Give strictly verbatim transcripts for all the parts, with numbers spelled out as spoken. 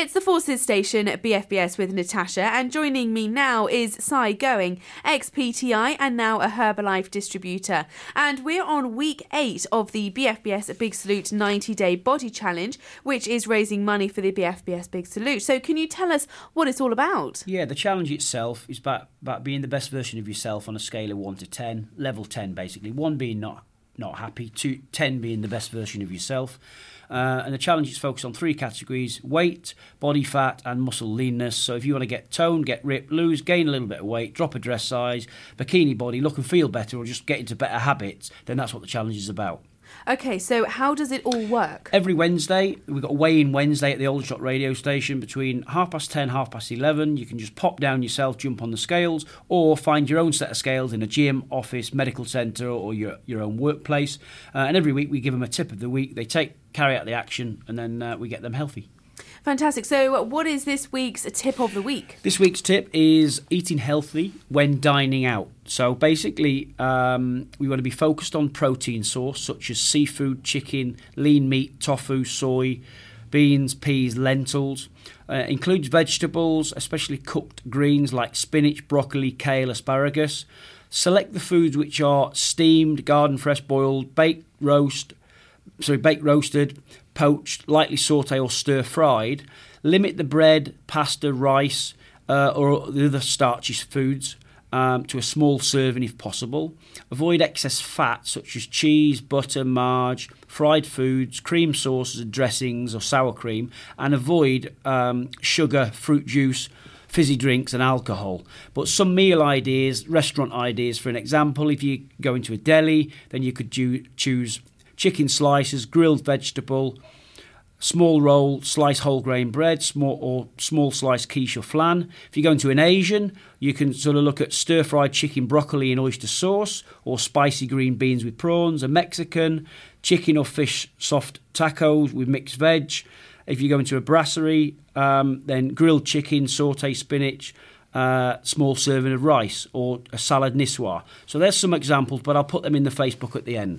It's the Forces Station at B F B S with Natasha, and joining me now is Si Going, ex-P T I and now a Herbalife distributor. And we're on week eight of the B F B S Big Salute ninety-day Body Challenge, which is raising money for the B F B S Big Salute. So can you tell us what it's all about? Yeah, the challenge itself is about, about being the best version of yourself on a scale of one to ten, level ten basically. one being not, not happy, two, ten being the best version of yourself. Uh, and the challenge is focused on three categories: weight, body fat and muscle leanness. So if you want to get toned, get ripped, lose, gain a little bit of weight, drop a dress size, bikini body, look and feel better, or just get into better habits, then that's what the challenge is about. Okay, so how does it all work? Every Wednesday, we've got a weigh-in Wednesday at the Aldershot radio station between half past ten, half past eleven. You can just pop down yourself, jump on the scales, or find your own set of scales in a gym, office, medical centre, or your, your own workplace. Uh, and every week we give them a tip of the week. They take carry out the action, and then uh, we get them healthy. Fantastic. So what is this week's tip of the week? This week's tip is eating healthy when dining out. So basically, um, we want to be focused on protein source, such as seafood, chicken, lean meat, tofu, soy, beans, peas, lentils. Uh, includes vegetables, especially cooked greens like spinach, broccoli, kale, asparagus. Select the foods which are steamed, garden fresh boiled, baked, roast, sorry, baked roasted, poached, lightly sauté or stir-fried. Limit the bread, pasta, rice uh, or the other starchy foods um, to a small serving if possible. Avoid excess fat such as cheese, butter, margarine, fried foods, cream sauces and dressings or sour cream. And avoid um, sugar, fruit juice, fizzy drinks and alcohol. But some meal ideas, restaurant ideas, for an example, if you go into a deli, then you could do, choose chicken slices, grilled vegetable, small roll, sliced whole grain bread, small or small sliced quiche or flan. If you go into an Asian, you can sort of look at stir-fried chicken, broccoli and oyster sauce, or spicy green beans with prawns. A Mexican, chicken or fish soft tacos with mixed veg. If you go into a brasserie, um, then grilled chicken, sauté spinach, uh, small serving of rice, or a salad niçoise. So there's some examples, but I'll put them in the Facebook at the end.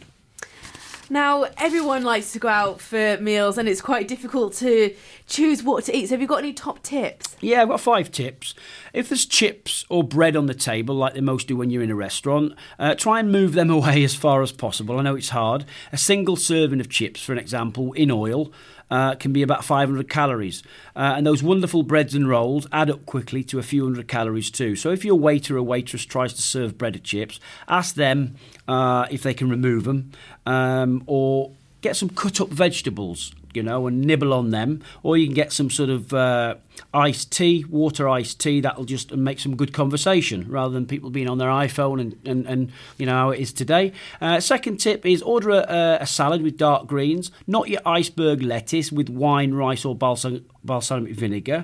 Now, everyone likes to go out for meals and it's quite difficult to choose what to eat. So have you got any top tips? Yeah, I've got five tips. If there's chips or bread on the table, like they most do when you're in a restaurant, uh, try and move them away as far as possible. I know it's hard. A single serving of chips, for an example, in oil, Uh, can be about five hundred calories. Uh, and those wonderful breads and rolls add up quickly to a few hundred calories too. So if your waiter or waitress tries to serve bread or chips, ask them uh, if they can remove them, um, or get some cut-up vegetables, you know, and nibble on them. Or you can get some sort of uh, iced tea, water iced tea, that'll just make some good conversation rather than people being on their iPhone and, and, and you know, how it is today. Uh, second tip is order a, a salad with dark greens, not your iceberg lettuce with wine, rice or balsam, balsamic vinegar,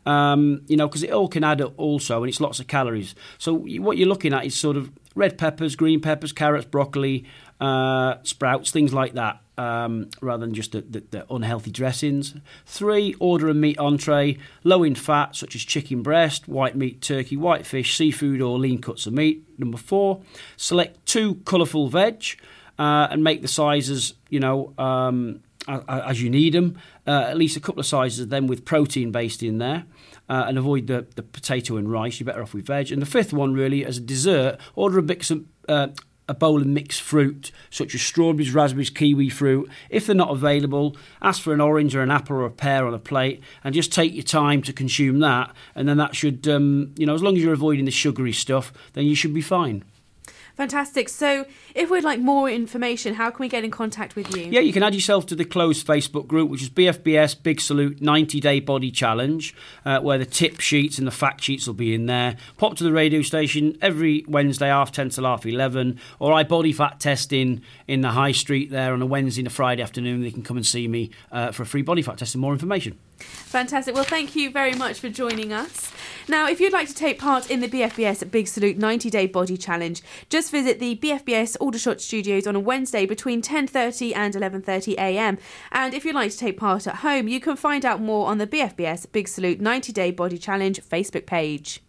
um, you know, because it all can add up also and it's lots of calories. So what you're looking at is sort of red peppers, green peppers, carrots, broccoli, uh, sprouts, things like that. Um, rather than just the, the, the unhealthy dressings. Three, order a meat entree, low in fat, such as chicken breast, white meat, turkey, white fish, seafood or lean cuts of meat. Number four, select two colourful veg uh, and make the sizes, you know, um, as you need them. Uh, at least a couple of sizes of them with protein based in there. Uh, and avoid the, the potato and rice. You're better off with veg. And the fifth one, really, as a dessert, order a mix of... Uh, a bowl of mixed fruit, such as strawberries, raspberries, kiwi fruit. If they're not available, ask for an orange or an apple or a pear on a plate and just take your time to consume that. And then that should, um, you know, as long as you're avoiding the sugary stuff, then you should be fine. Fantastic. So if we'd like more information, how can we get in contact with you? Yeah, you can add yourself to the closed Facebook group, which is B F B S Big Salute ninety-day Body Challenge, uh, where the tip sheets and the fact sheets will be in there. Pop to the radio station every Wednesday, half ten till half eleven, or I body fat testing in the high street there on a Wednesday and a Friday afternoon. They can come and see me uh, for a free body fat test and more information. Fantastic. Well, thank you very much for joining us. Now, if you'd like to take part in the B F B S Big Salute ninety-day Body Challenge, just visit the B F B S Aldershot studios on a Wednesday between ten thirty and eleven thirty a m. And if you'd like to take part at home, you can find out more on the B F B S Big Salute ninety-day Body Challenge Facebook page.